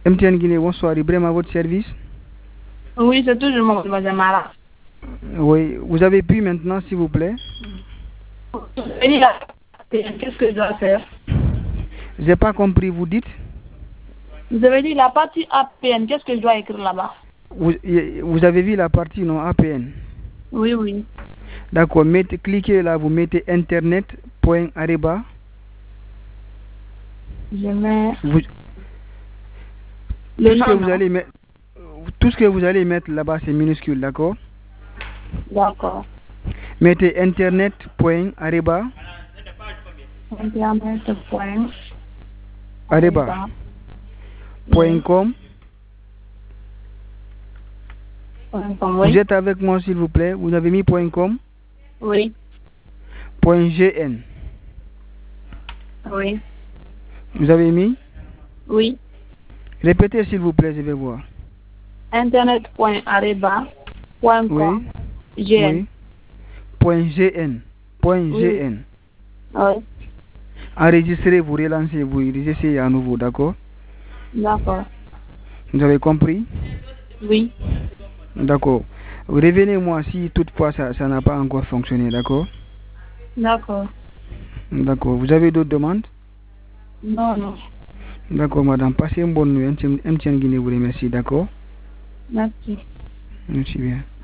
MTN Guinée, bonsoir. Ibrahim à votre service. Oui, c'est toujours moi, mademoiselle Mara. Oui, vous avez pu maintenant, s'il vous plaît. Qu'est-ce que je dois faire? J'ai pas compris, vous dites. Vous avez dit la partie APN, qu'est-ce que je dois écrire là-bas? Vous avez vu la partie non APN. Oui, oui. D'accord, cliquez là, vous mettez internet.areba. Je mets Vous, le nom, non? tout ce que vous allez mettre là-bas, c'est minuscule, d'accord? D'accord. Mettez internet.areba. Areba. Areba.com. Oui. Vous êtes avec moi, s'il vous plaît. Vous avez mis .com. Oui. .gn. Oui. Vous avez mis? Oui. Répétez, s'il vous plaît, je vais voir. Internet.areba.com. Oui. GN. Oui. .gn. .gn. Oui. Enregistrez, vous relancez, vous essayez à nouveau, d'accord? D'accord. Vous avez compris? Oui. D'accord. Revenez-moi si toutefois ça n'a pas encore fonctionné, d'accord? D'accord. D'accord. Vous avez d'autres demandes? Non, non. D'accord, madame. Passez une bonne nuit. MTN Guinée vous remercie, d'accord? Merci. Merci bien.